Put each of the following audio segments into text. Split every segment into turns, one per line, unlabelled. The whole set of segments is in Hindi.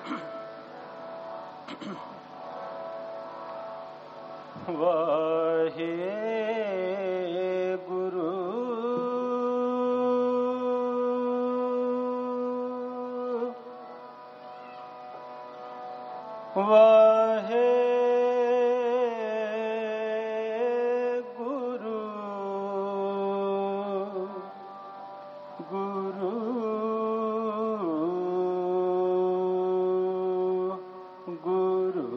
वाहे गुरु वाहे गुरु गुरु गुरु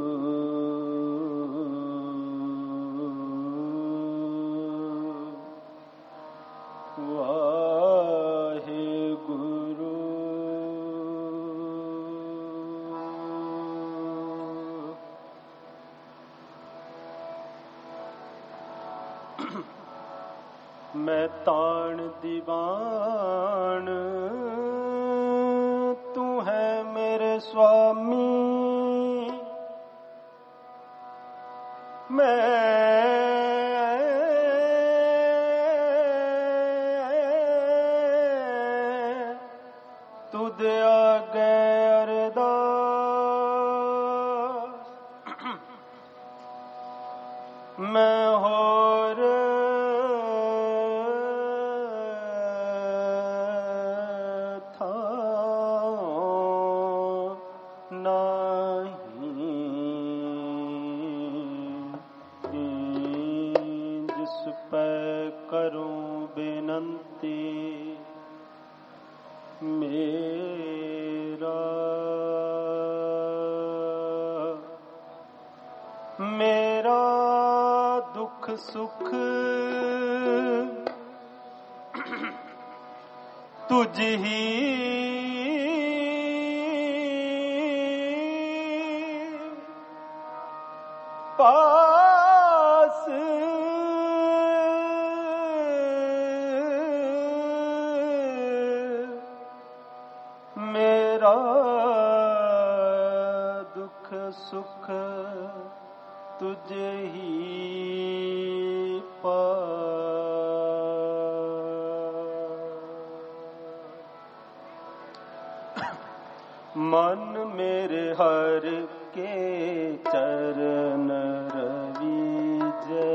वाहे गुरु मैं ताण दीवान तू है मेरे स्वामी मैं तुद आगे अरदास मैं होर करूं बेनंती मेरा दुख सुख तुझ ही पास मेरा दुख सुख तुझे ही मन मेरे हर के चरण रविजय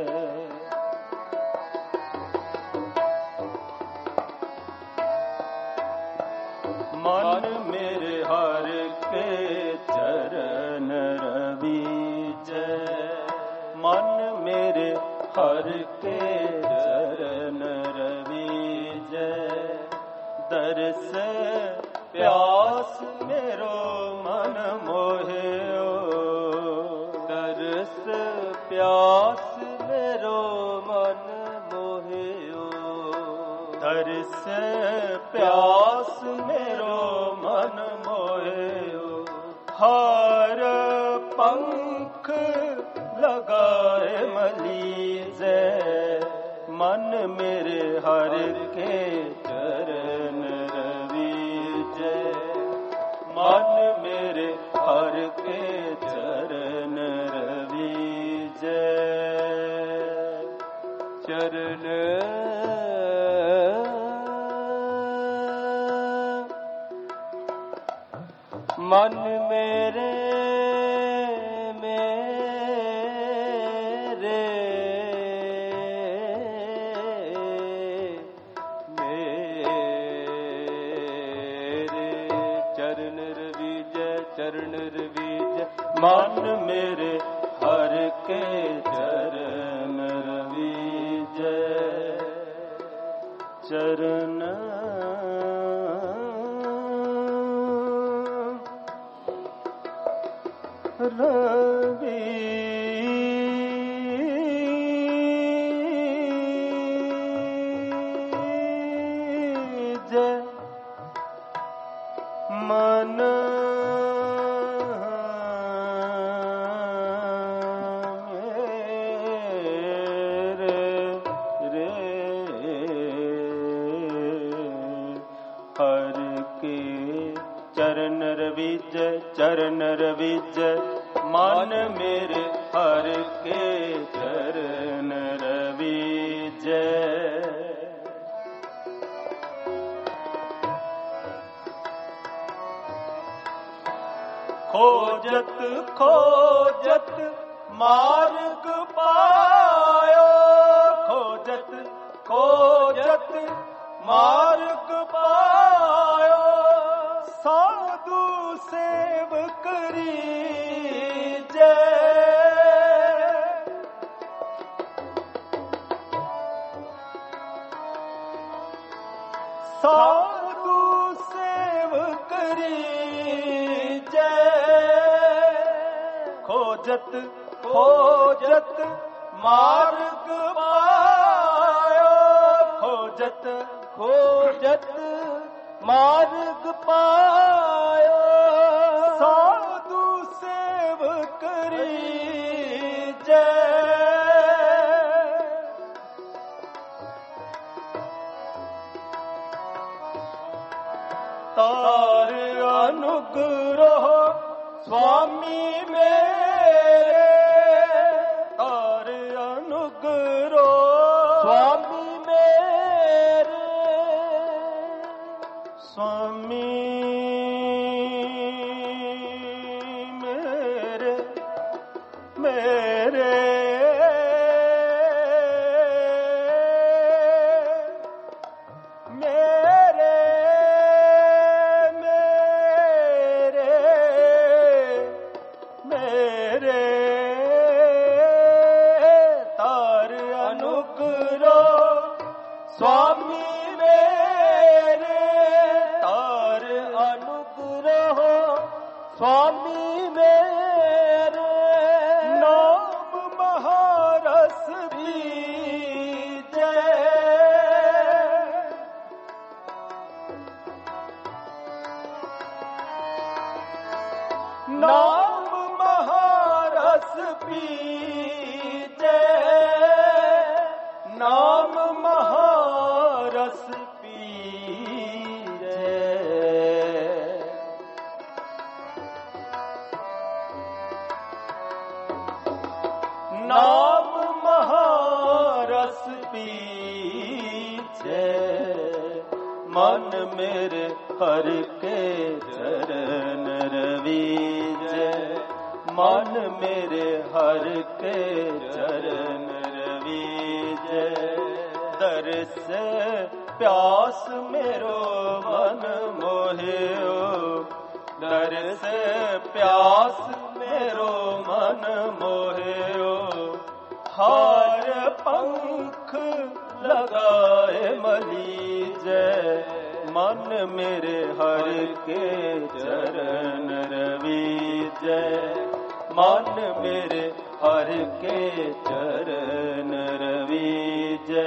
मन मेरे हर के चरण रविजय मन मेरे हर के चरण रविजय दर्श प्यास मेरो मन मोहियो दर्श प्यास मेरो मन मोहियो दर्श प्यास मेरो मन मोहियो हार पंख लगाए मलीजे मन मेरे हर के चरण मन मेरे हर के चरण रविजय चरण मन मेरे चरण रविजय मन मेरे हर के चरण रविजय चरण रविजय मन चरण रविजय मन मेरे हर के चरण रविजय खोजत खोजत मार्ग पायो, खोजत खोजत मार्ग पायो, साधु सेव करी जय। साधु सेव करी जय, खोजत खोजत मार्ग पायो, खोजत खोजत मार्ग पायो, साधु सेव करी जय। तार अनुग्रह स्वामी मेरे, तार अनुग्रह स्वामी मेरे, स्वामी मेरे मेरे स्वामी मेरे, तार अनुग्रह स्वामी मेरे, नाम महारस बीजे, नाम महारस बीजे, नाम महारस पीजे। नाम महारस पीजे, मन मेरे हर के चरण रवीजे, मन मेरे हर के चरण रवीजे, दर्श प्यास मेरो मन मोहियो, दर्श प्यास मेरो मन मोहियो, हार पंख लगाए मलीजे, मन मेरे हर के चरण रवीजे, मन मेरे हर के चरण रवीजे।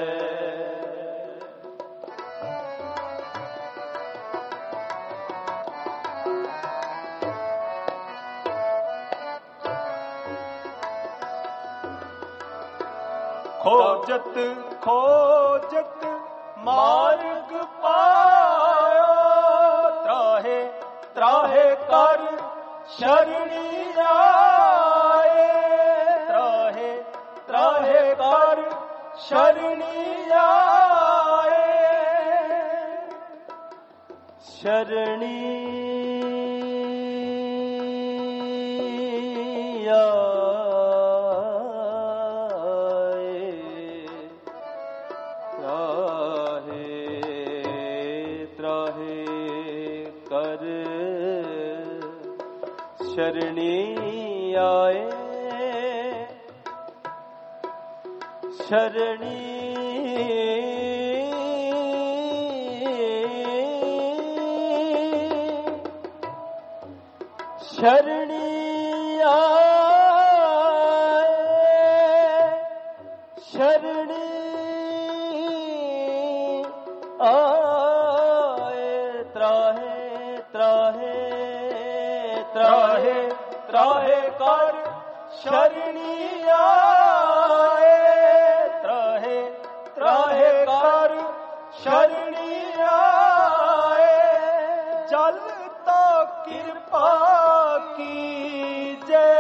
खोजत खोजत मार्ग पायो, त्राहे त्राहे कर शरणी आए, त्राहे त्राहे कर शरणी आए, शरणी शरणी आए, शरणी शरणी आए, शरणी आए, त्राहे त्राहे त्राहे त्राहे कर शरणी आए, त्राहे त्राहे कर शरणी आए, चलता कृपा कीजे,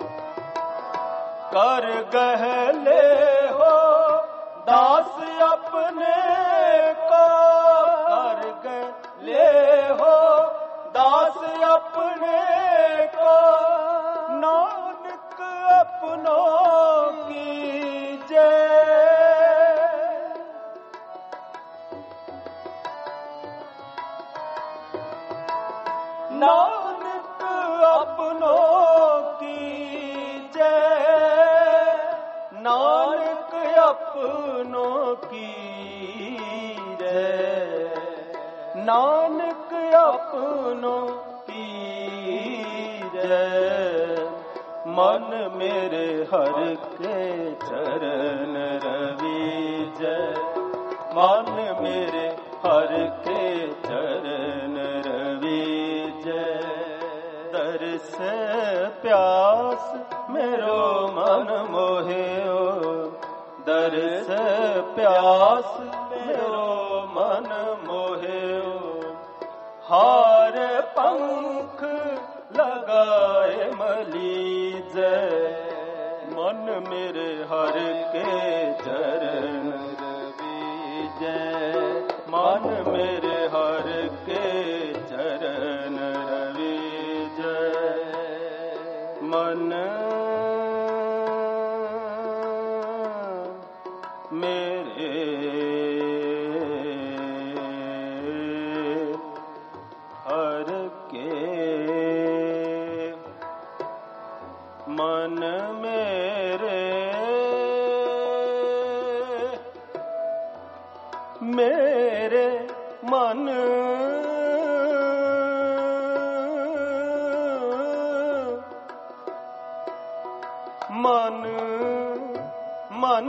कर गहले हो दास अप अपने को कर गए ले हो दास अपने को नानक अपनों की जय नानक अपनों की जय नानक अपनों की जय नानक अपनों की जय मन मेरे हर के चरण रवि जय मन मेरे हर के चरण रवि जय दर्श प्यास मेरो मन मोहियो दर्श प्यास मेरो मन मोहियो हार पंख लगाए मलीज मन मेरे हर के चरण रवि जय मन मेरे हर के चरण रवि जय मन मेरे हर के मन मेरे मेरे मन मन मन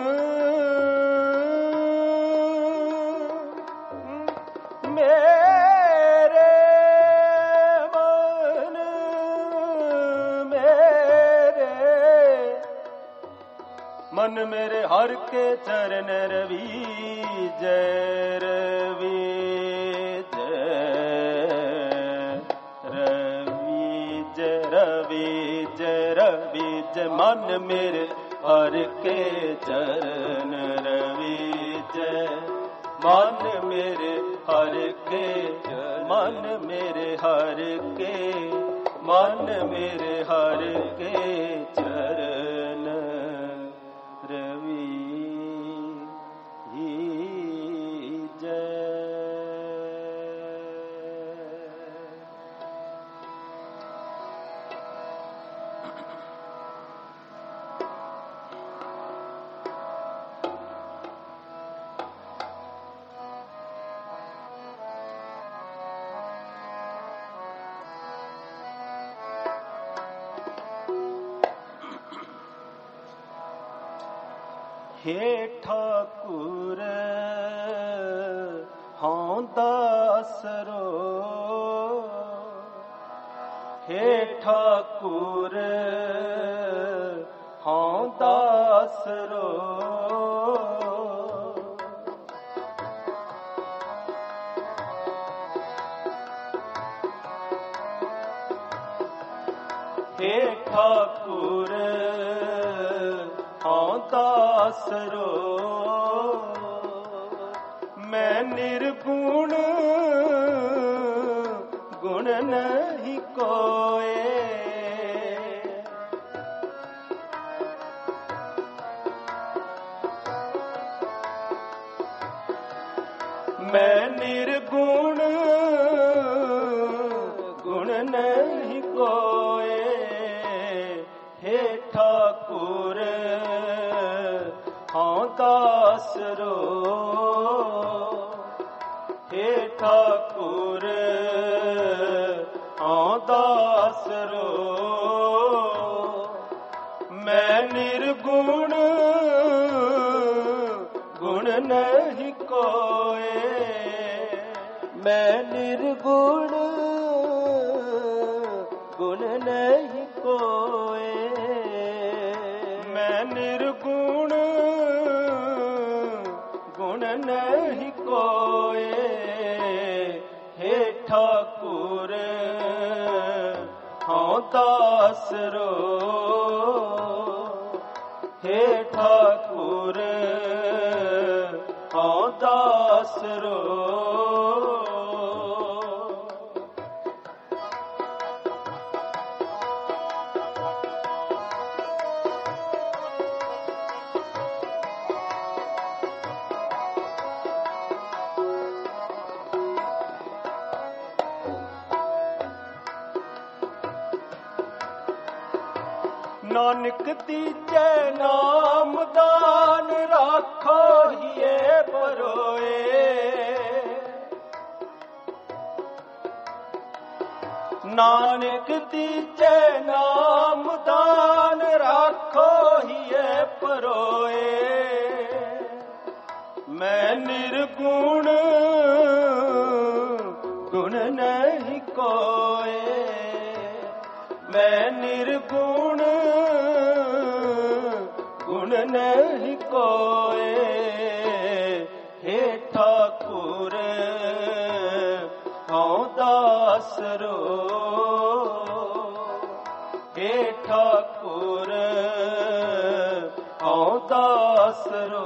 मेरे मन मेरे मन मेरे हर के चरण रवि जय रवि जय रवि जय रवि जय रवि जय मन मेरे हर के चरण रवि जय मन मेरे हर के मन मेरे हर के मन मेरे हर के चरण रवि जय हे ठाकुर हाँ दासरो हे ठाकुर हाँ दासरो हे ठाकुर हाँ दासरो मैं निर्गुण गुण नहीं कोए मैं निर्गुण गुण नहीं कोए हे ठाकुर हाँ दासरो हे ठाकुर हाँ दासरो मैं निर्गुण गुण नहीं कोए मैं निर्गुण गुण नहीं कोए मैं निर्गुण गुण नहीं कोए हे ठाकुर हाँ दासरो हे ठाकुर ਆਸਰੋ। नानक दीजे नाम दान राखो हिए परोए। नानक दीजे नाम दान राखो हिए परोए। मैं निर्गुण गुण नहीं कोए। मैं निर्गुण गुण नहीं कोए। हे ठाकुर हूँ दासरो। हे ठाकुर हूँ दासरो।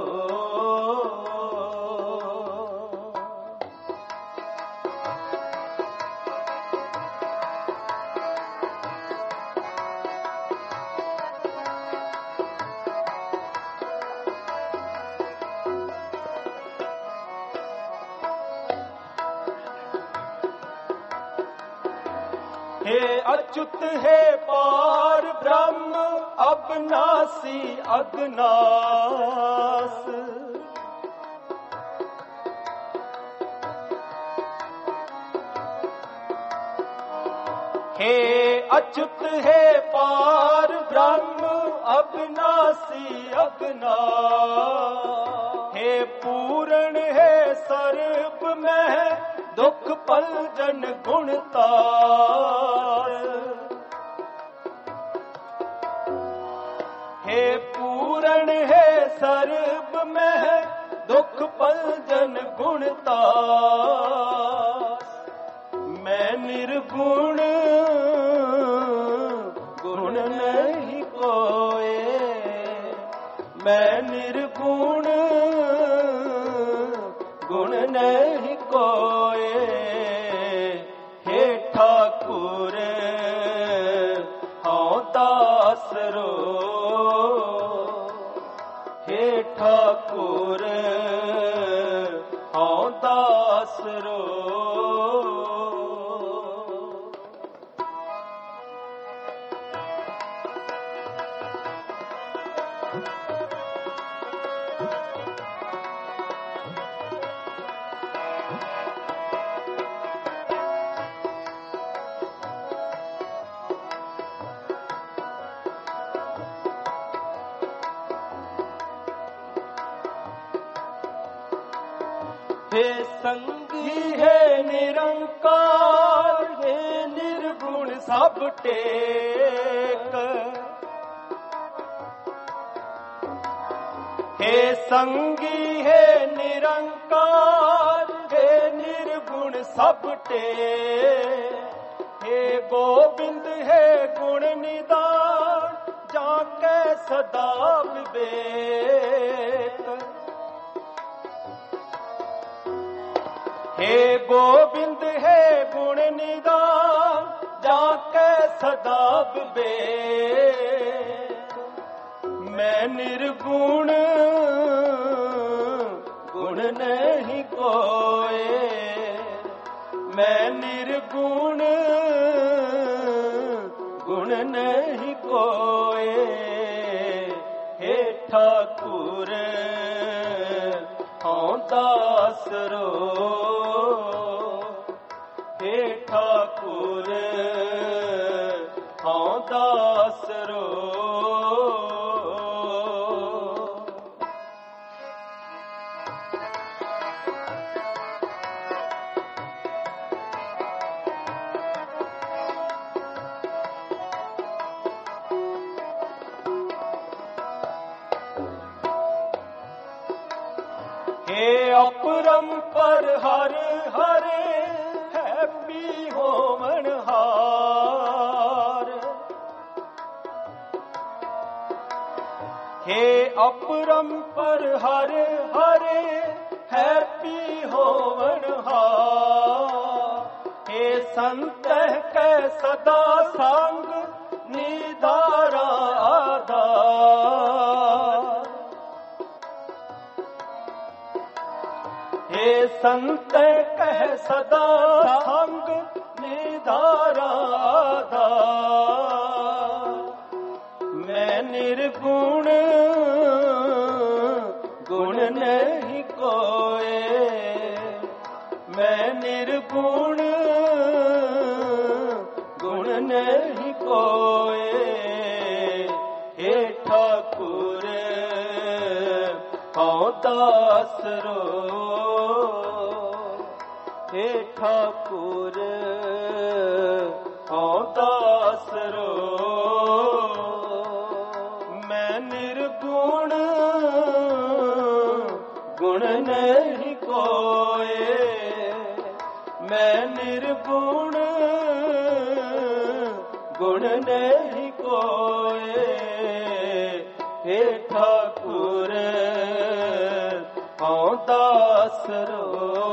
हे अच्युत हे पार ब्रह्म अविनाशी अगनास। हे अच्युत हे पार ब्रह्म अविनाशी अगनास। हे पूर्ण हे सर्व में दुख पलजन गुणतार। हे पूर्ण हे सर्व में दुख पलजन गुणतार। मैं निर्गुण गुण नहीं कोए। मैं निर्गुण गुण नहीं कोए। हे ठाकुर हूँ दासरो। हे ठाकुर हूँ दासरो। हे संगी है निरंकार। हे निर्गुण सब टेक। हे संगी है निरंकार। हे निर्गुण सब टेक। हे गोविंद है गुण निदान जाके सदा विवेक। हे गोविंद है गुण निदान जाके सदा विवेक। मैं निर्गुण गुण नहीं कोए। मैं निर्गुण गुण नहीं कोए। हे ठाकुर हूँ दासरो। हे ठाकुर हूँ दासरो। हे अपरंपर हर हरे हैप्पी होमन हार। हे अपरंपर हर हरे ਹੈਪੀ ਹੋਵਨ ਹਾਰ। हे संत कह सदा संग निधारा आधार। हे संत कह सदा संग निधारा आधार। मैं निर्गुण गुण नहीं कोए, मैं निर्गुण गुण नहीं कोए। हे ठाकुर हऊँ दास रो, हे ठाकुर हऊँ दास रो। मैं निर्गुण गुण नहीं कोए, मैं निर्गुण गुण नहीं कोए। हे ठाकुर हऊँ दास रो,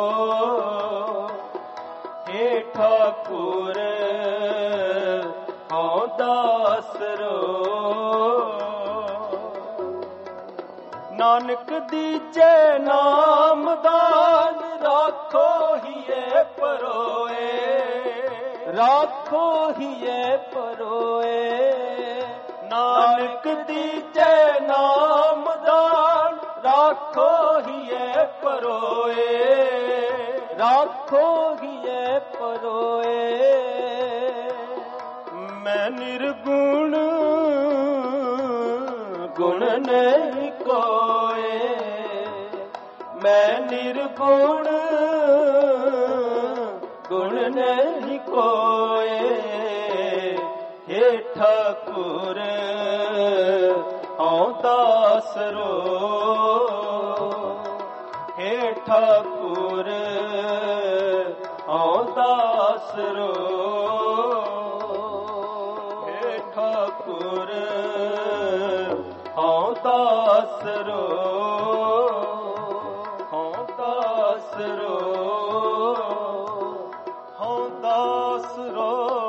हे ठाकुर हऊँ दास रो। नानक दीजे नाम दान राखो हिये परोए, राखो हिये परोए। नानक दीजे नाम दान राखो हिये परोए, राखो हिये परोए। मैं निर्गुण गुण नहीं कोए, मैं निर्गुण गुण नहीं कोए। हे ठाकुर हऊँ दास रो, हे ठाकुर हऊँ दास रो। हे ठाकुर हऊँ दास रो, हऊँ दास रो, हऊँ दास रो।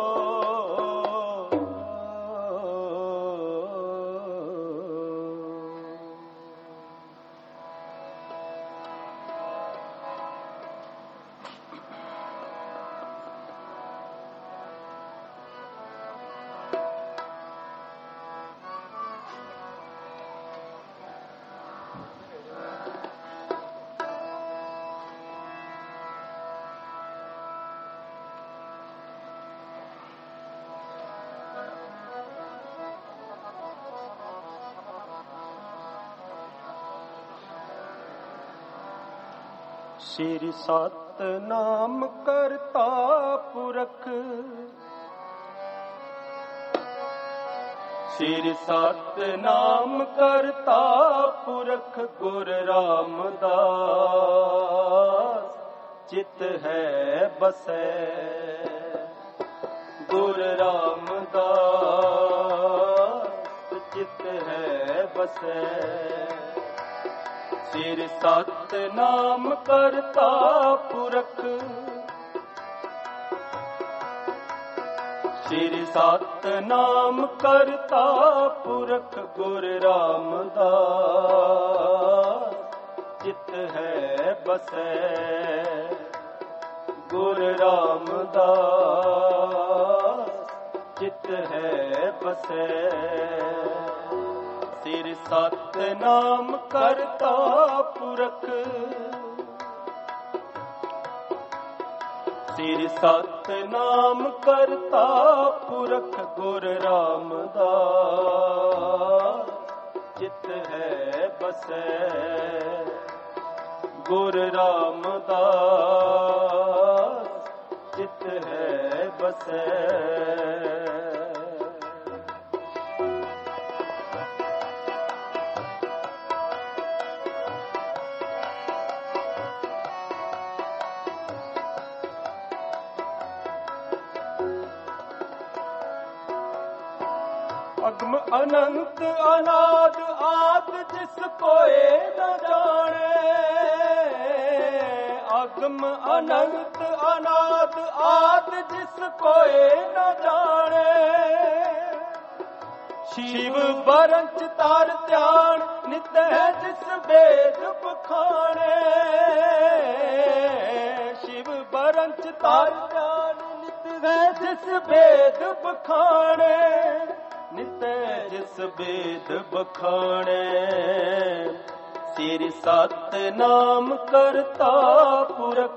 श्री सतनाम करता पुरख, श्री सतनाम करता पुरख गुर रामदास चित है बसै, गुर रामदास चित है बसै। श्री सतनाम करता पुरख, श्री सतनाम करता पुरख गुर रामदास चित है बसै, गुर रामदास चित है बसै। श्री सतनाम करता पुरख, श्री सतनाम करता पुरख गुर रामदास चित है बसै, गुर रामदास चित है बसै। अगम अनंत अनाद आद जिस कोई न जाने, अगम अनंत अनाद आद जिस कोई न जाने। शिव बरंच तार ध्यान नित है जिस वेद बखाने, शिव बरंच तार ध्यान नित है जिस वेद बखाने, नित जिस वेद बखाने। सिर सत नाम करता पुरख,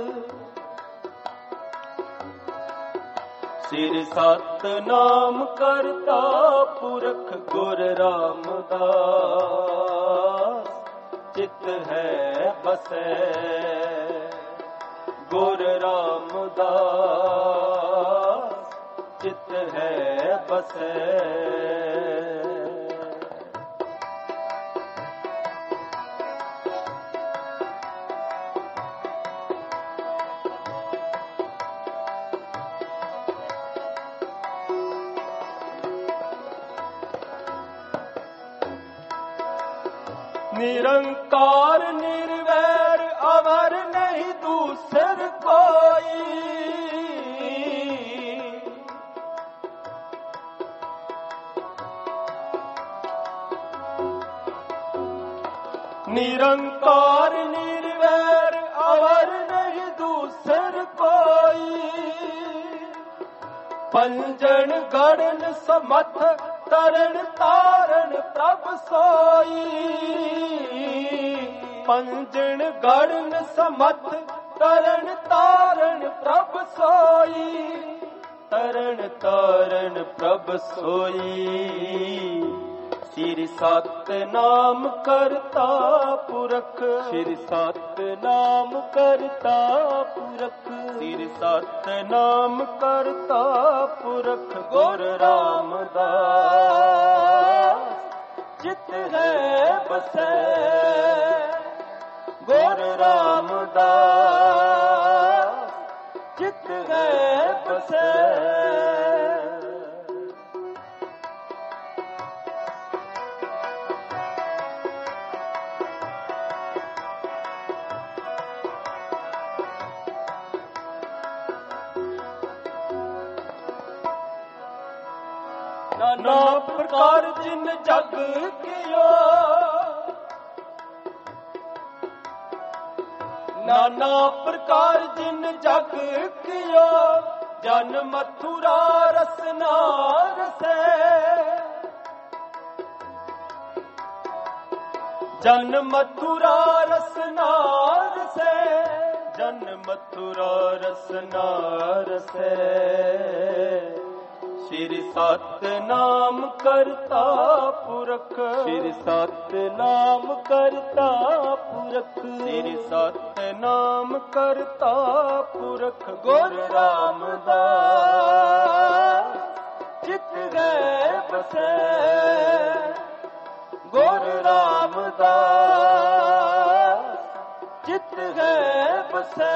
सिर सत नाम करता पुरख गुर रामदास, चित है बसै गुर रामदास, चित है बसै। निरंकार निर्वैर अवर नहीं दूसर कोई, निरंकार निर्वैर अवर नहीं दूसर कोई। पंजन गणन समथ तरण तारण प्रभ सोई, पंजन गणन समथ तरण तारण प्रभ सोई, तरण तारण प्रभ सोई। सिर सत नाम करता पुरख, सिर सत नाम करता पुरख, सिर सत नाम करता पुरख गुर रामदास, चित है बसै गुर रामदास, चित है बसै। नाना प्रकार जिन जग कियो, नाना प्रकार जिन जग कियो, जन मथुरा रसना रसै, जन मथुरा रसना रसै, जन मथुरा रसना रसै। सिर सत नाम करता पुरख, सिर सत नाम करता पुरख, सिर सत नाम करता पुरख गुर रामदास, चित है बसै गुर रामदास, चित है बसै।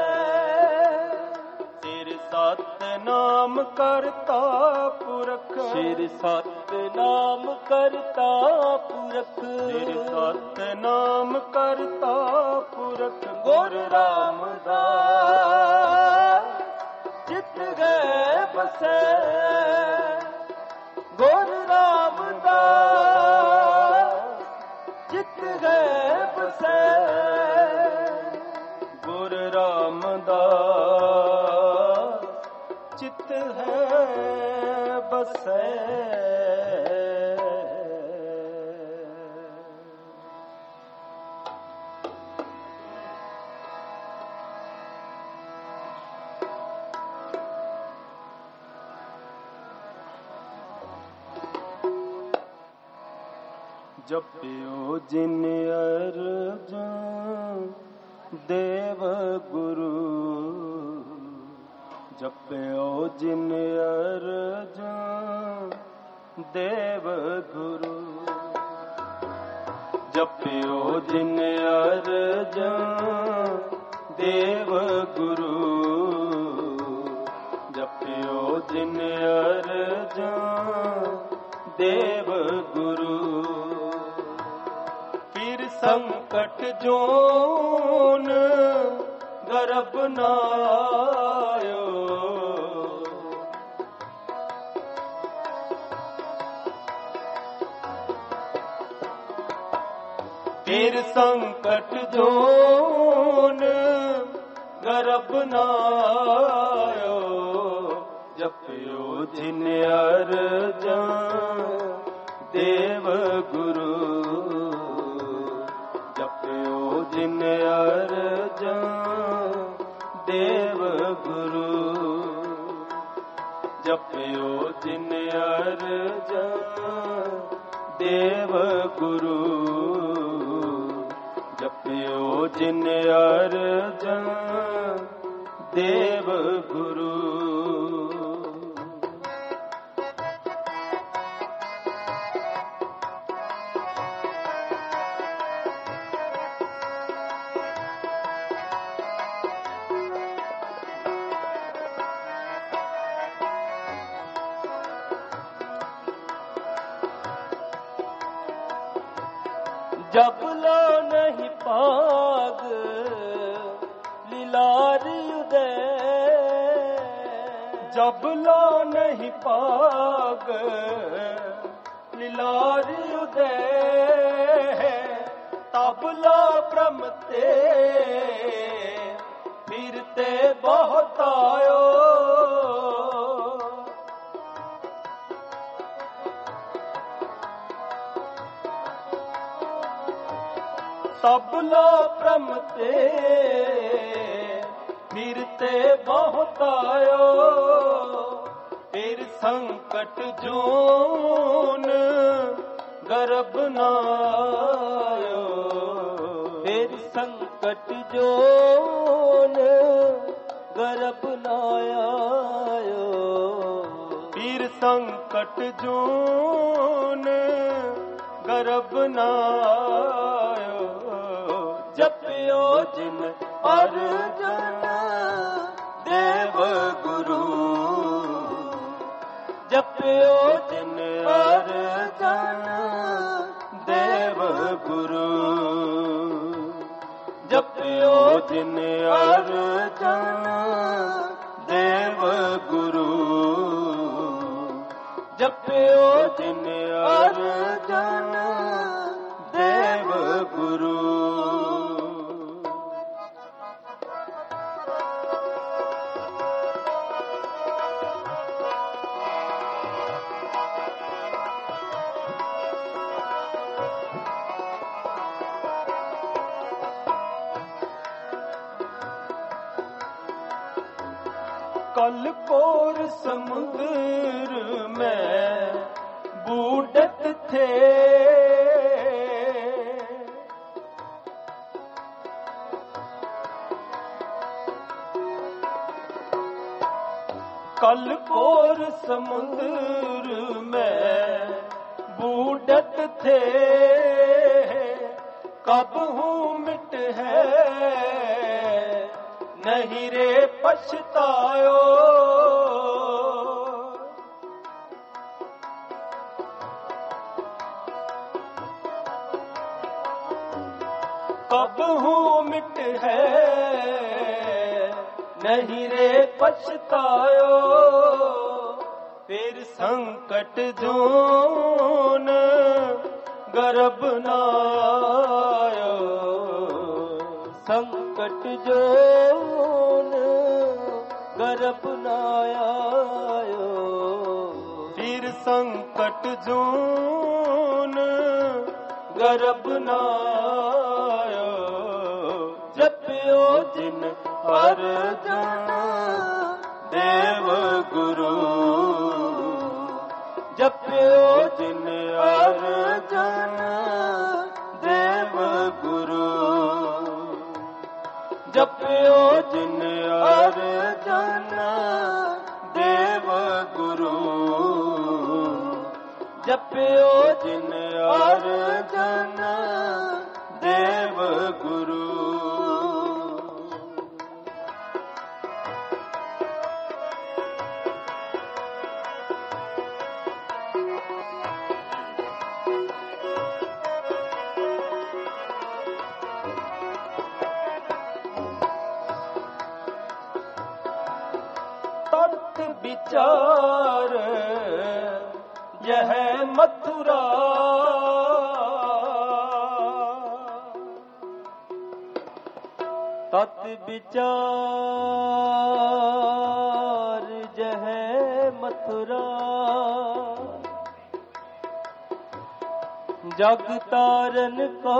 सत नाम करता पुरख, सिर सत नाम करता पुरख, सिर सत नाम करता पुरख गुर रामदास, चित है बसै गुर रामदास, चित है बसै गुर रामदास, चित है बसै। जपियो जिन अर्जुन देव गुरु, जपियो जिन अर्जुन देव गुरु, जपियो जिन अर्जुन देव गुरु, जपियो जिन अर्जुन देव गुरु। फिर संकट जोन गर्भ न आयो, फिर संकट जोन गर्भ न आयो, जपियो जिन अर्जन देव गुरु, जपियो जिन अर्जन देव गुरु, जपियो जिन अर्जन देव गुरु, जपियो जिन अर्जन देव गुरु। जब लो नहीं पाग लीलार उदय, जब लो नहीं पाग लीलार उदय, तब लो भ्रमते फिरते बहुत आयो, तब लो भ्रमते फिरते बहुत आयो, फिर संकट जोन गर्भ न आयो, फिर संकट जोन गर्भ न आयो, फिर संकट जोन गर्भ न आयो, जपियो जिन अर्जन देव गुरु, जपियो जिन अर्जन देव गुरु, जपियो जिन अर्जन देव गुरु, जपियो जिन अर्जन देव गुरु। कल कोर समुद्र में बूढ़त थे, कल कोर समुद्र में बूढ़त थे, कब हूँ मिट है नहीं रे पछतायो, कब हूँ मिट है नहीं रे पछतायो, फिर संकट जोन गर्भ न आयो, संकट जोन गर्भ न आयो, फिर संकट जोन गर्भ न आयो, जपियो जिन अर्जन देव गुरु, जपियो जिन अर्जन देव गुरु, जपियो जिन अर्जन देव गुरु, जपियो जिन अर्जन देव गुरु। विचार यह मथुरा। तत विचार यह मथुरा। जग तारन को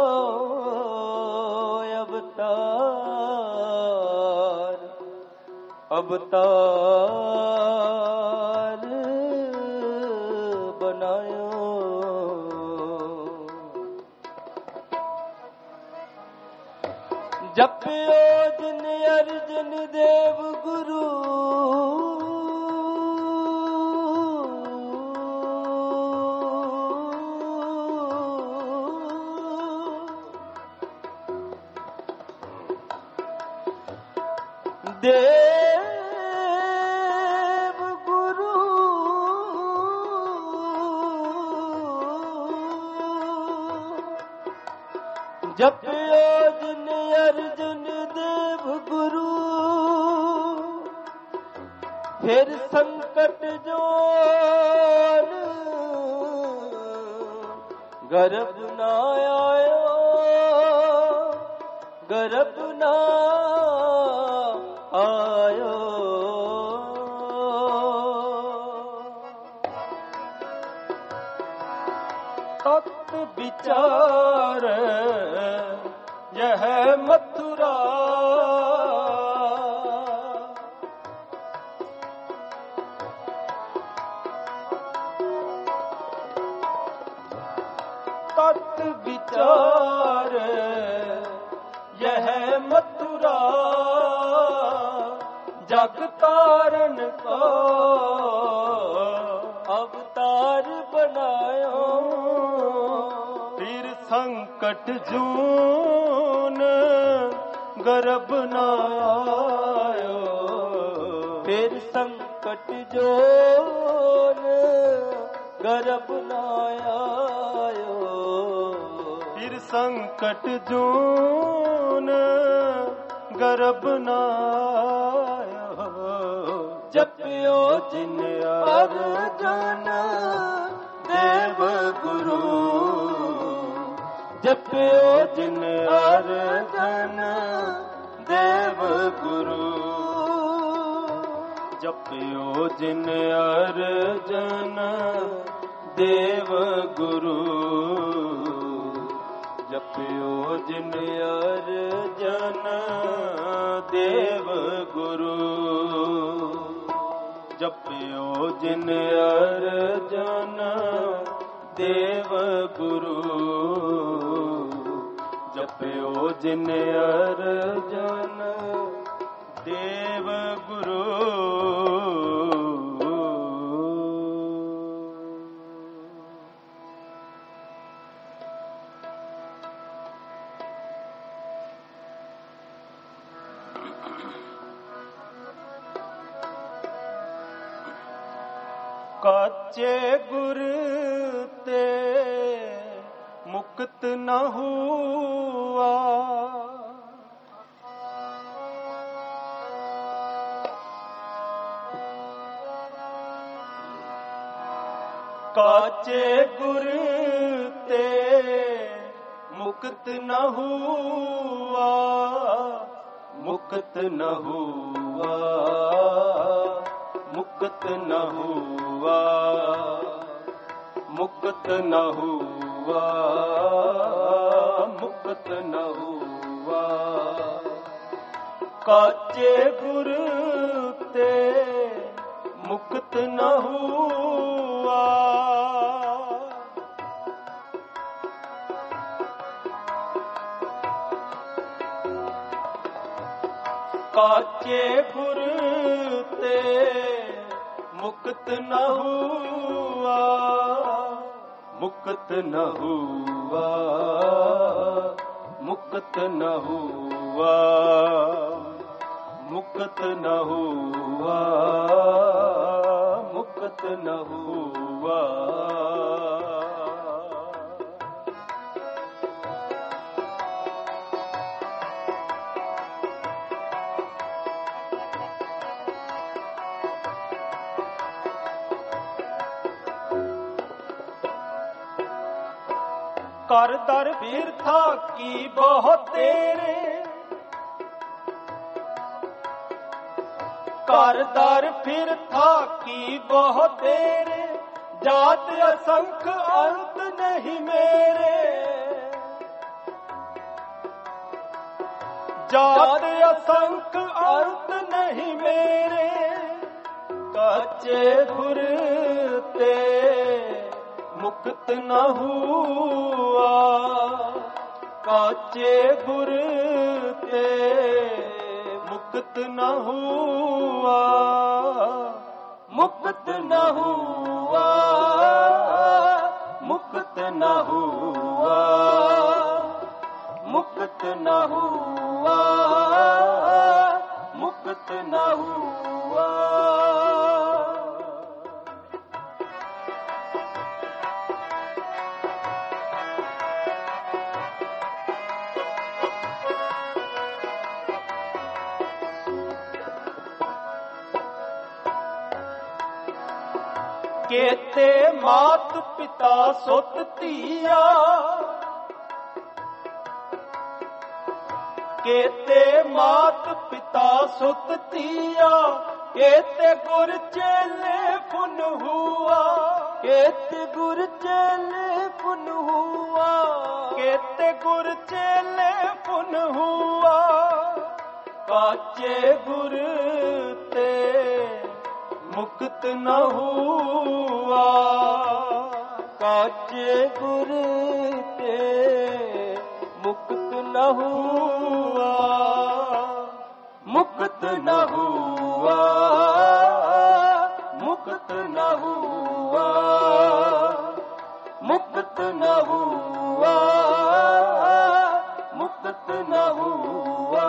अवतार, अवतार बनायो। जपियो जिन अर्जन देव गुरु, देव गुरु जपियो जिन अर्जुन देव गुरु। फिर संकट जोन गर्भ ना आयो, गर्भ ना आयो। तत् विचार यह मथुरा। तत् विचार यह मथुरा। जग तारन को अवतार बनायो। फिर संकट जून गर्भ न आयो। फिर संकट जोन गर्भ न आयो। फिर संकट जून गर्भ न आयो। जपियो जिन अर्जन देव गुरु। जपियो जिन अर्जन देव गुरु। जपियो जिन अर्जन देव गुरु। जपियो जिन अर्जन देव गुरु। जपियो जिन अर्जन देव गुरु। जपियो जिन अर्जन देव गुरु। काचे गुर ते मुक्त न हुआ। काचे गुर ते मुक्त न हुआ। मुक्त न हुआ। मुक्त न हुआ। मुक्त न हुआ। मुक्त न हुआ। काचे गुर ते मुक्त न हुआ। काचे गुर ते मुक्त न हुआ। मुक्त न हुआ। मुक्त न हुआ। मुक्त न हुआ। मुक्त न हुआ। ਕਰ ਦਰ ਬਿਰਥਾ ਕੀ ਬਹੁਤ ਤੇਰੇ, ਕਰ ਦਰ ਫਿਰਥਾ ਕੀ ਬਹੁਤ ਤੇਰੇ, ਜਾਤ ਅਸੰਖ ਅੰਤ ਨਹੀਂ ਮੇਰੇ, ਜਾਤ ਅਸੰਖ ਅੰਤ ਨਹੀਂ ਮੇਰੇ, ਕਾਚੇ ਗੁਰ ਤੇ ਮੁਕਤ ਨ ਹੁਆ, ਕਾਚੇ ਗੁਰ ਤੇ ਮੁਕਤ ਨ ਹੁਆ, ਮੁਕਤ ਨ ਹੁਆ, ਮੁਕਤ ਨ ਹੁਆ, ਮੁਕਤ ਨ ਹੁਆ, ਮੁਕਤ ਨ ਹੁਆ। ਕੇਤੇ ਮਾਤ ਪਿਤਾ ਸੁਤ ਧੀਆ, ਕੇਤੇ ਮਾਤ ਪਿਤਾ ਸੁਤ ਧੀਆ, ਕੇਤੇ ਗੁਰ ਚੇਲੇ ਪੁਨ ਹੁਆ, ਕੇਤੇ ਗੁਰ ਚੇਲੇ ਪੁਨ ਹੁਆ, ਕੇਤੇ ਗੁਰ ਚੇਲੇ ਪੁਨ ਹੁਆ, ਕਾਚੇ ਗੁਰ ਤੇ ਮੁਕਤ ਨ ਹੁਆ, ਕਾਚੇ ਗੁਰ ਤੇ ਮੁਕਤ ਨ ਹੁਆ, ਮੁਕਤ ਨ ਹੁਆ, ਮੁਕਤ ਨ ਹੁਆ, ਮੁਕਤ ਨ ਹੁਆ, ਮੁਕਤ ਨ ਹੁਆ।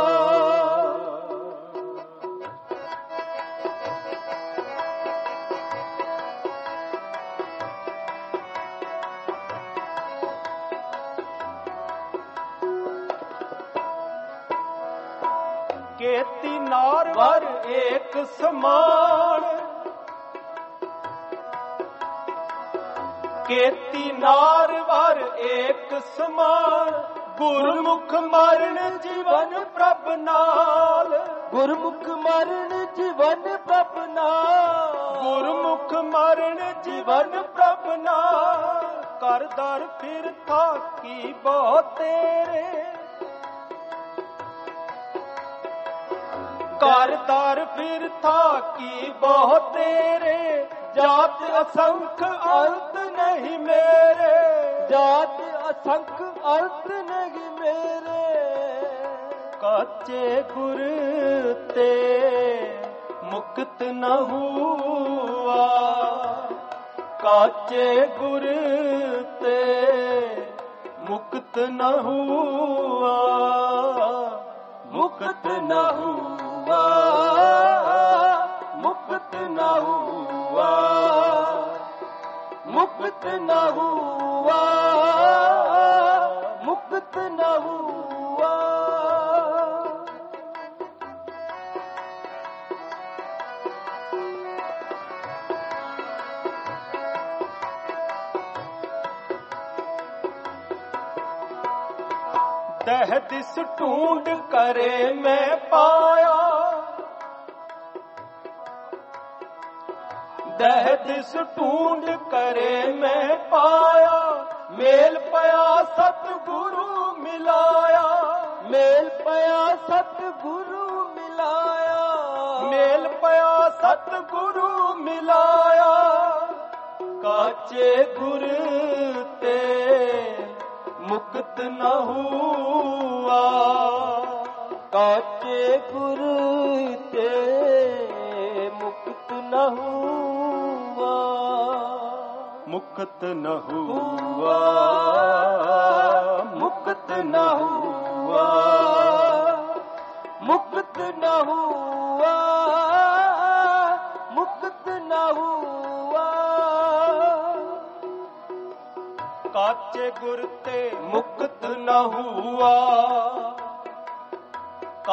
ਕੇਤੀ ਨਾਰ ਵਰ ਏਕ ਸਮਾਨ, ਕੇਤੀ ਨਾਰ ਵਰ ਏਕ ਸਮਾਨ, ਗੁਰਮੁਖ ਮਰਨ ਜੀਵਨ ਪ੍ਰਭ ਨਾਲ, ਗੁਰਮੁਖ ਮਰਨ ਜੀਵਨ ਪ੍ਰਭ ਨਾਲ, ਗੁਰਮੁਖ ਮਰਨ ਜੀਵਨ ਪ੍ਰਭ ਨਾਲ, ਕਰ ਦਰ ਫਿਰਥਾ ਕੀ ਬਹੁਤ ਤੇਰੇ, ਕਰ ਦਰ ਫਿਰਥਾ ਕੀ ਬਹੁਤ ਤੇਰੇ, ਜਾਤ ਅਸੰਖ ਅੰਤ ਨਹੀਂ ਮੇਰੇ, ਜਾਤ ਅਸੰਖ ਅੰਤ ਨਹੀਂ ਮੇਰੇ, ਕਾਚੇ ਗੁਰ ਤੇ ਮੁਕਤ ਨ ਹੁਆ, ਕਾਚੇ ਗੁਰ ਤੇ ਮੁਕਤ ਨ ਹੁਆ, ਮੁਕਤ ਨ ਹੁਆ, ਮੁਕਤ ਨ ਹੁਆ, ਮੁਕਤ ਨ ਹੁਆ, ਮੁਕਤ ਨ ਹੁਆ। ਦਹ ਦਿਸ ਢੂੰਡ ਕਰੇ ਮੈਂ ਪਾਇਆ, ਦਹ ਦਿਸ ਢੂੰਡ ਕਰੇ ਮੈਂ ਪਾਇਆ, ਮੇਲ ਪਿਆ ਸਤਿਗੁਰੂ ਮਿਲਾਇਆ, ਮੇਲ ਪਿਆ ਸਤਿਗੁਰੂ ਮਿਲਾਇਆ, ਮੇਲ ਪਿਆ ਸਤਿਗੁਰੂ ਮਿਲਾਇਆ, ਕਾਚੇ ਗੁਰ ਤੇ ਮੁਕਤ ਨ ਹੁਆ, ਕਾਚੇ ਗੁਰ ਤੇ ਮੁਕਤ ਨ ਹੁਆ, ਮੁਕਤ ਨ ਹੁਆ, ਮੁਕਤ ਨ ਹੁਆ, ਮੁਕਤ ਨ ਹੁਆ, ਮੁਕਤ ਨ ਹੁਆ। ਕਾਚੇ ਗੁਰ ਤੇ ਮੁਕਤ ਨ ਹੁਆ,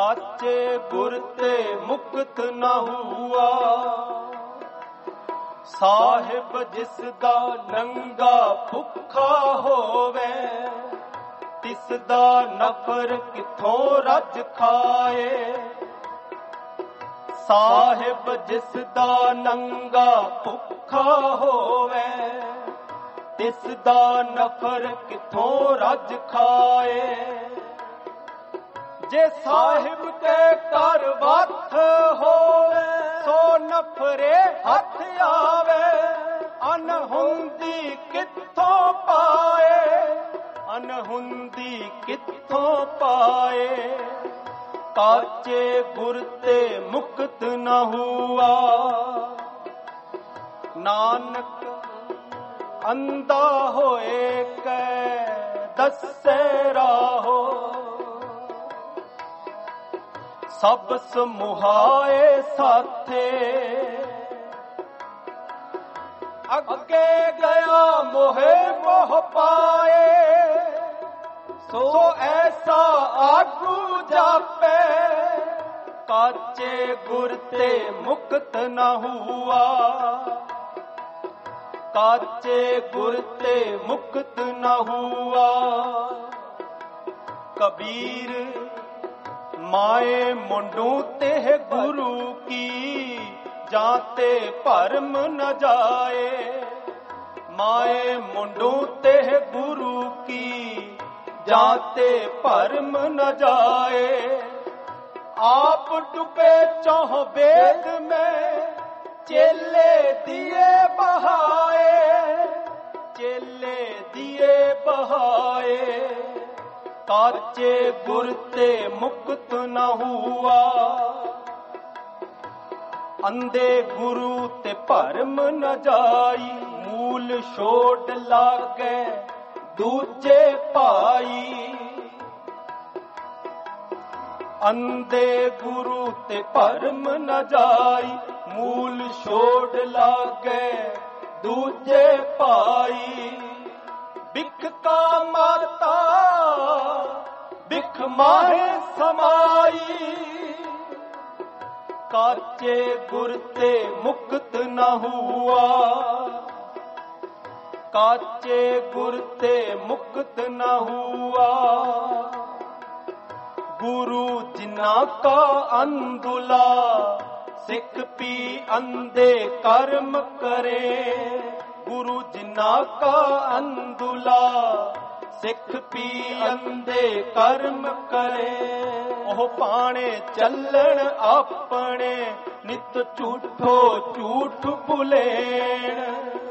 ਕਾਚੇ ਗੁਰ ਤੇ ਮੁਕਤ ਨ ਹੁਆ, ਸਾਹਿਬ ਜਿਸ ਦਾ ਨੰਗਾ ਭੁੱਖਾ ਹੋਵੇ, ਤਿਸ ਦਾ ਨਫਰ ਕਿੱਥੋਂ ਰੱਜ ਖਾਏ। ਸਾਹਿਬ ਜਿਸ ਦਾ ਨੰਗਾ ਭੁੱਖਾ ਹੋਵੇ, ਤਿਸ ਦਾ ਨਫਰ ਕਿੱਥੋਂ ਰੱਜ ਖਾਏ। ਜੇ ਸਾਹਿਬ ਕੇ ਘਰ ਵੱਥ ਹੋਵੇ, ਸੋ ਨਫਰੇ ਹੱਥ ਆਵੇ। ਅਨਹੁੰਦੀ ਕਿੱਥੋਂ ਪਾਏ, ਅਨਹੁੰਦੀ ਕਿੱਥੋਂ ਪਾਏ। ਕਾਚੇ ਗੁਰ ਤੇ ਮੁਕਤ ਨ ਹੁਆ, ਨਾਨਕ ਅੰਧਾ ਹੋਏ ਕੈ ਦੱਸੇ ਰਾਹੋ। ਸਭ ਸਮੁਹਾਏ ਸਾਥੇ, ਅੱਗੇ ਗਿਆ ਮੋਹਿ ਮੋਹ ਪਾਏ। ਸੋ ਐਸਾ ਆਗੂ ਜਾਪੇ, ਕਾਚੇ ਗੁਰ ਤੇ ਮੁਕਤ ਨ ਹੁਆ। ਕਾਚੇ ਗੁਰ ਤੇ ਮੁਕਤ ਨ ਹੁਆ। ਕਬੀਰ ਮਾਏ ਮੁੰਡੂ ਤੇ ਗੁਰੂ ਕੀ, ਜਾਂ ਤੇ ਭਰਮ ਨ ਜਾਏ। ਮਾਏ ਮੁੰਡੂ ਤੇ ਗੁਰੂ ਕੀ, ਜਾਂ ਤੇ ਭਰਮ ਨ ਜਾਏ। ਆਪ ਡੁਬੇ ਚੌਹ ਵੇਦ ਮੈਂ, ਚੇਲੇ ਦੀਏ ਬਹਾਏ। ਚੇਲੇ ਦੀਏ ਬਹਾਏ। ਕਾਚੇ ਗੁਰ ਤੇ ਮੁਕਤ ਨ ਹੁਆ। ਅੰਧੇ ਗੁਰੂ ਤੇ ਭਰਮ ਨ ਜਾਈ, ਮੂਲ ਛੋੜ ਲਾਗੇ ਦੂਜੇ ਭਾਈ। ਅੰਧੇ ਗੁਰੂ ਤੇ ਭਰਮ ਨ ਜਾਈ, ਮੂਲ ਛੋੜ ਲਾਗੇ ਦੂਜੇ ਭਾਈ। ਬਿਖ ਕਾ ਮਾਤਾ ਬਿਖ ਮਾਹੇ ਸਮਾਈ। ਕਾਚੇ ਗੁਰ ਤੇ ਮੁਕਤ ਨ ਹੁਆ। ਕਾਚੇ ਗੁਰ ਤੇ ਮੁਕਤ ਨ ਹੁਆ। ਗੁਰੂ ਜਿਨਾ ਕਾ ਅੰਧੁਲਾ, ਸਿੱਖ ਪੀ ਅੰਧੇ ਕਰਮ ਕਰੇ। ਗੁਰੂ ਜਿਨਾ ਕਾ ਅੰਧੁਲਾ, ਸਿੱਖ ਪੀ ਅੰਧੇ ਕਰਮ ਕਰੇ। ਉਹ ਪਾਣੇ ਚੱਲਣ ਆਪਣੇ, ਨਿਤ ਝੂਠੋ ਝੂਠ ਭੁਲੇਣ।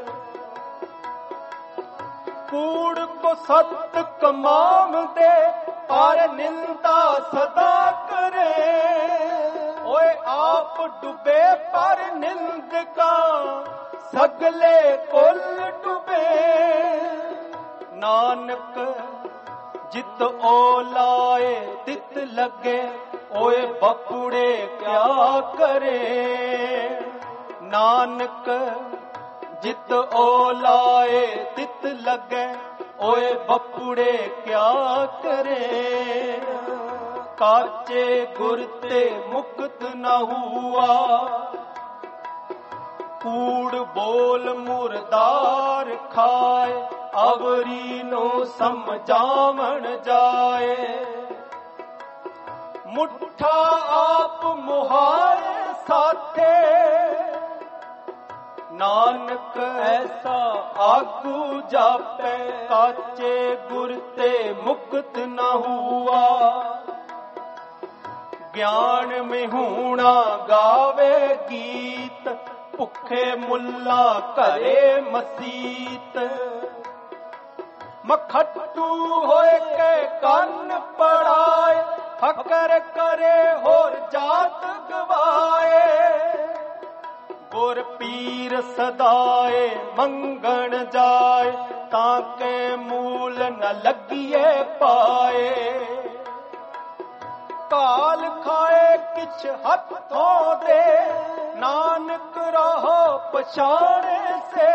ਕੂੜ ਕੋ ਸਤ ਕਮਾਵਦੇ, ਪਰ ਨਿੰਦਾ ਸਦਾ ਕਰੇ। ਓਏ ਆਪ ਡੁਬੇ ਪਰ ਨਿੰਦਕਾ, ਸਗਲੇ ਕੁਲ ਡੁਬੇ। ਨਾਨਕ ਜਿਤ ਓ ਲਾਏ ਤਿਤ ਲੱਗੇ, ਓਏ ਬਪੁੜੇ ਕਿਆ ਕਰੇ। ਨਾਨਕ ਜਿਤ ਓ ਲਾਏ ਤਿਤ ਲੱਗੇ, ਓਏ ਬਪੁੜੇ ਕਿਆ ਕਰੇ। ਕਾਚੇ ਗੁਰ ਤੇ ਮੁਕਤ ਨ ਹੁਆ। ਕੂੜ ਬੋਲ ਮੁਰਦਾਰ ਖਾਏ, ਅਵਰੀ ਨੂੰ ਸਮਝਾਵਣ ਜਾਏ। ਮੁੱਠਾ ਆਪ ਮੁਹਾਏ ਸਾਥੇ, ਨਾਨਕ ਐਸਾ ਆਗੂ ਜਾਪੇ। ਕਾਚੇ ਗੁਰ ਤੇ ਮੁਕਤ ਨ ਹੁਆ। ਗਿਆਨ ਮਿਹੂਣਾ ਗਾਵੇ ਗੀਤ, ਭੁੱਖੇ ਮੁੱਲਾ ਘਰੇ ਮਸੀਤ। ਮਖੱਟੂ ਹੋਏ ਕੇ ਕੰਨ ਪੜਾਏ, ਫਕਰ ਕਰੇ ਹੋਰ ਜਾਤ ਗਵਾਏ। ਗੁਰ ਪੀਰ ਸਦਾਏ ਮੰਗਣ ਜਾਏ, ਤਾਂ ਕੇ ਮੂਲ ਨ ਲੱਗੀਏ ਪਾਏ। ਕਾਲ ਖਾਏ ਕਿਛ ਹੱਥੋਂ ਦੇ, ਨਾਨਕ ਰਹੋ ਪਛਾਣੇ ਸੇ।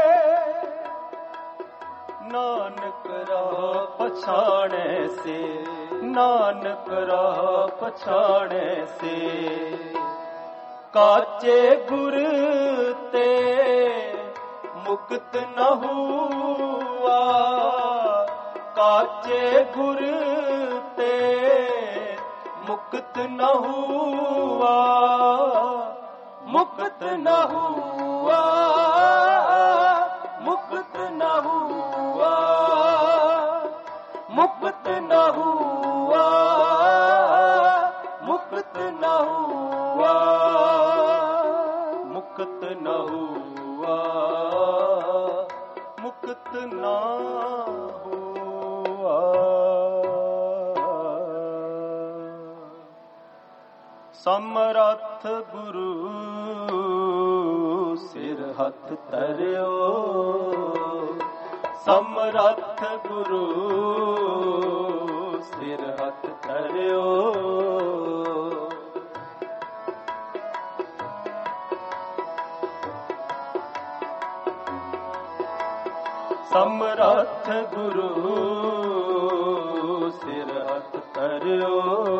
ਨਾਨਕ ਰਹੋ ਪਛਾਣੇ ਸੇ। ਨਾਨਕ ਰਹੋ ਪਛਾਣੇ ਸੇ। ਕਾਚੇ ਗੁਰ ते मुक्त न हुआ, काचे गुर ते मुक्त न हुआ, मुक्त न हुआ, मुक्त न हुआ, मुक्त न हुआ, मुक्त न हुआ, मुक्त न हुआ, मुक्त न हुआ। समरथ गुरु सिर हथ धरियो, समरथ गुरु सिर हथ धरियो, समरथ गुरु सिर हथ धरियो।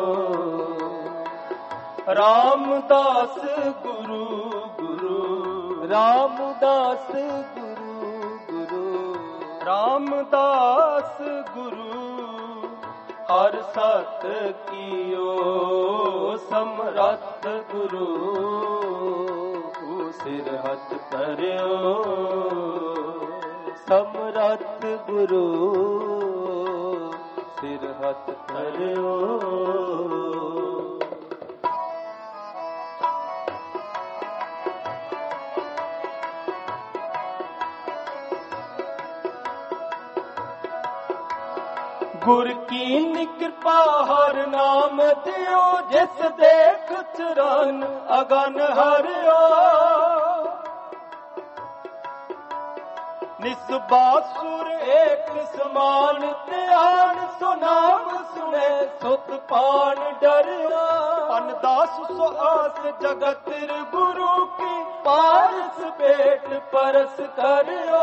रामदास गुरु गुरु, रामदास गुरु गुरु, रामदास गुरु हर सत कियो, समरथ गुरु सिर हथ धरियो, समरथ गुरु सिर हथ धरियो। गुर की कृपा हर नाम दियो, जिस देख चरण अगन हरियो, निस्बासुर एक समान ध्यान, सुनाम सुने सुत पान डरियो, अनदास सो आस जगत गुरु की, पारस बेट परस करियो।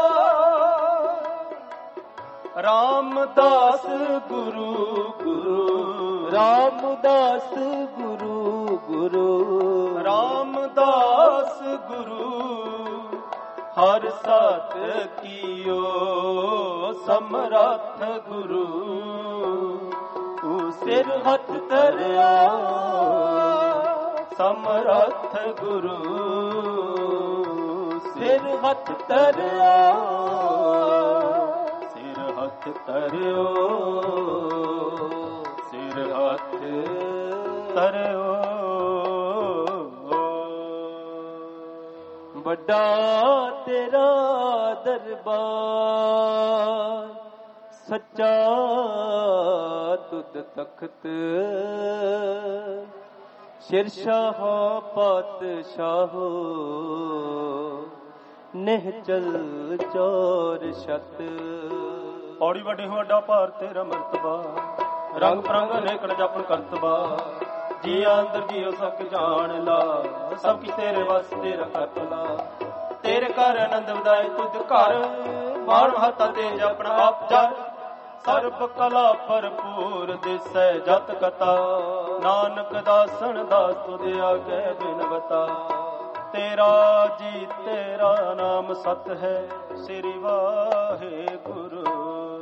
रामदास गुरु गुरु, रामदास गुरु गुरु, रामदास गुरु हर सत कियो, समरथ गुरु सिर हथ धरियो, समरथ गुरु सिर हथ धरियो, हथ धरियो, सिर हथ धरियो। बड़ा तेरा दरबार, सच्चा तुद तख्त, शेरशाह पातशाह निहचल चौर शत। पौड़ी वड्डी वड्डा भार तेरा मरतबा, रंग परंग अनेक जपन करतबा, जिया अंदर जियो सब जान ला, सब की तेरे वस तेरा करतला, तेरे घर आनंद वधाए तुझ घर, माण हता तेज अपना आप जर, सर्ब कला भरपूर दिसै जत कथा, नानक दासन दास तुझ आगे बिनवता, तेरा जी तेरा नाम सत है, श्री वाहे गुरु।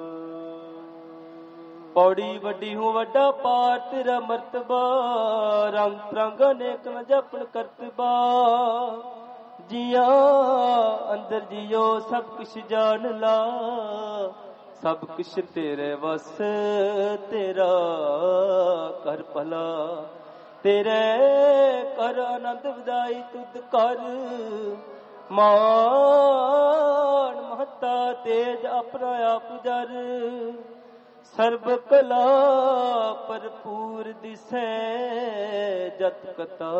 पौड़ी वड्डी हूँ वड्डा पार तेरा मरतबा, रंग परंग अनेक न जपन करतबा, जिया अंदर जियो सब कुछ जान ला, सब कुछ तेरे वस तेरा कर भला, तेरे कर आनंद वधाई तुद कर, मान महता तेज अपना आप जर, सर्ब कला भरपूर दिसै जत कथा,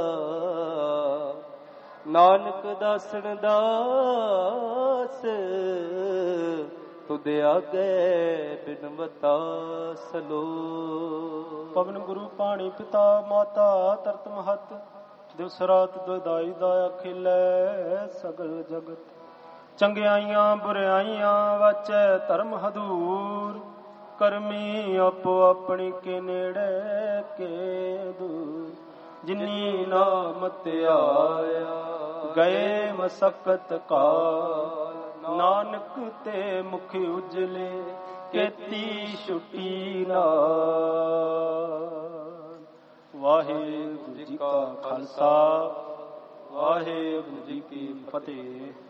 नानक दासन दास तुद आगे बिनवता सलो। पवन गुरु पाणी पिता माता तरत महत, दिवस रात दुदाई दाया खिलै सगल जगत, चंगियाइयां बुराइयां वाचै धर्म हदूर, करमी आपो अपनी के नेड़े के दूर, जिनी नाम ते आया ਗਏ ਮਸਕਤ ਕਾਲ, ਨਾਨਕ ਤੇ ਮੁਖ ਉਜਲੇ ਕੀਤੀ ਛੁੱਟੀ ਨਾਲ। ਵਾਹਿਗੁਰੂ ਜੀ ਕਾ ਖਾਲਸਾ, ਵਾਹਿਗੁਰੂ ਜੀ ਕੀ ਫਤਿਹ।